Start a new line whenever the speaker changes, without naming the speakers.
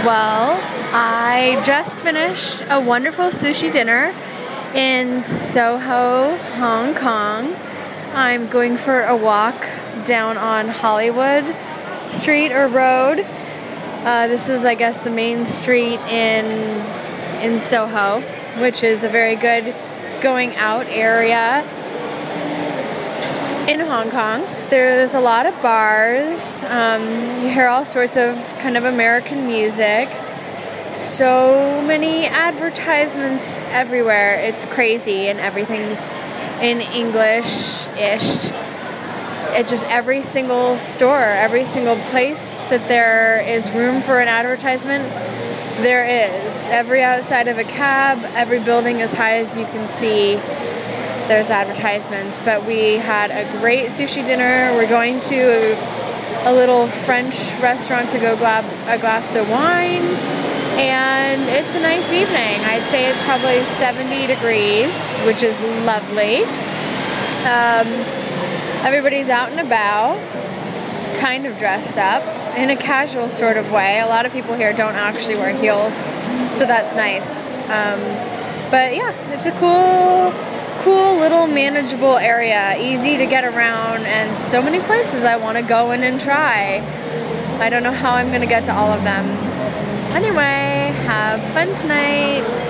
Well, I just finished a wonderful sushi dinner in Soho, Hong Kong. I'm going for a walk down on Hollywood Street or Road. This is, I guess, the main street in Soho, which is a very good going out area in Hong Kong. There's a lot of bars. You hear all sorts of kind of American music. So many advertisements everywhere. It's crazy, and everything's in English-ish. It's just every single store, every single place that there is room for an advertisement, there is. Every outside of a cab, every building as high as you can see, there's advertisements. But we had a great sushi dinner. We're going to a little French restaurant to go grab a glass of wine, and it's a nice evening. I'd say it's probably 70 degrees, which is lovely. Everybody's out and about, kind of dressed up in a casual sort of way. A lot of people here don't actually wear heels, so that's nice. But yeah, it's a cool little manageable area, easy to get around, and so many places I want to go in and try. I don't know how I'm going to get to all of them. Anyway, have fun tonight.